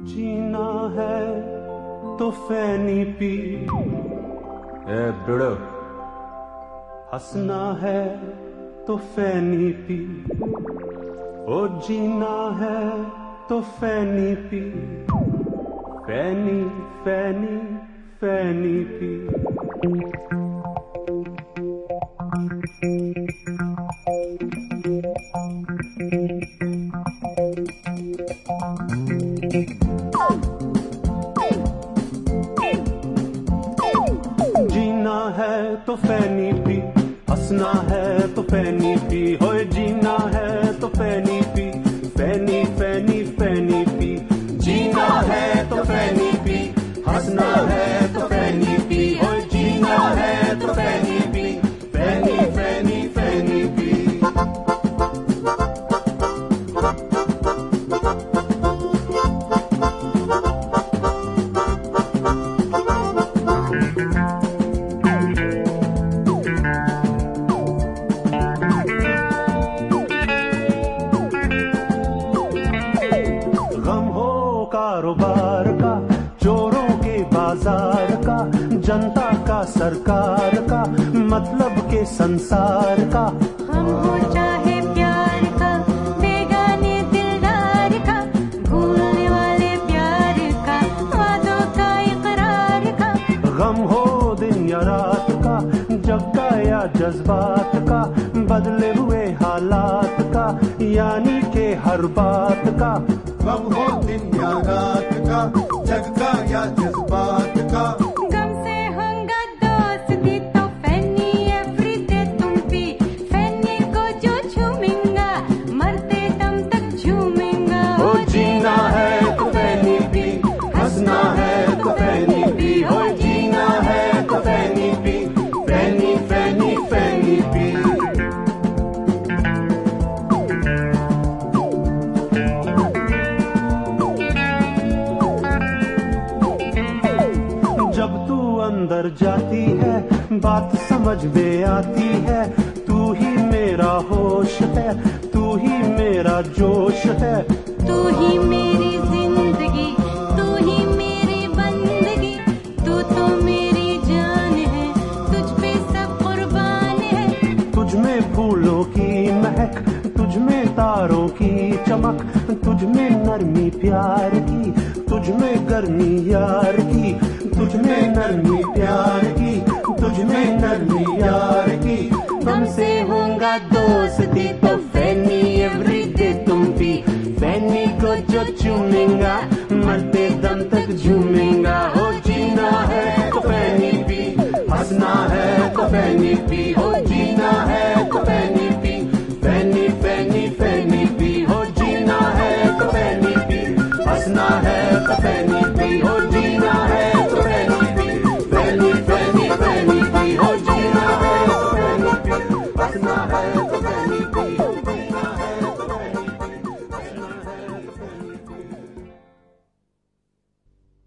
जीना है तो फैनी पी, ए बुढ़ो हंसना है तो फैनी पी, ओ जीना है तो फैनी पी, फैनी फैनी फैनी पी। जीना है तो फैनी पी, हंसना है तो फैनी पी, होए जीना है तो फैनी पी, फैनी फैनी फैनी पी। जीना है तो फैनी पी, हंसना है तो फैनी पी, होए जीना है तो फैनी पी, फैनी फैनी फैनी पी। कारोबार का, चोरों के बाजार का, जनता का सरकार का, मतलब के संसार का। हम हो चाहे प्यार का, बेगाने दिलदार का, भूलने वाले प्यार का, वादों का इकरार का। गम हो दिन या रात का, जग का या जज्बात का, बदले हुए हालात का, यानी के हर बात का। गम हो दिन या रात का, जग का या जज्बात का। गम से होगा दोस्ती तो फैनी एवरीडे तुम भी, फैनी को जो झूमेंगा मरते दम तक झूमेंगा। ओ जीना है तो फैनी पी, हंसना है तो फैनी पी, हो जीना है तो फैनी पी, फैनी फैनी फैनी पी। जब तू अंदर जाती है बात समझ में आती है, तू ही मेरा होश है, तू ही मेरा जोश है। तू ही मेरी जिंदगी, तू ही मेरी बंदगी, तू तो मेरी जान है, तुझ पे सब कुर्बान है। तुझ में फूलों की महक, तुझ में तारों की चमक, तुझ में नरमी प्यार की, तुझ में गर्मी यार की, तुझ में नरमी प्यार की, तुझ में नरमी यार की। हमसे होगा दोस्ती तो फैनी एवरीडे तुम भी, फैनी को जो चूमेंगा मरते दम तक झूमेंगा। हो जीना है तो फैनी पी, हंसना है तो फैनी पी, हो जीना है तो फैनी पी, फैनी फैनी फैनी पी। हो जीना है तो फैनी पी, हंसना है तो फैनी पी, हो जीना है तो फैनी पी, फैनी फैनी फैनी पी। हो जीना है तो फैनी पी, हंसना है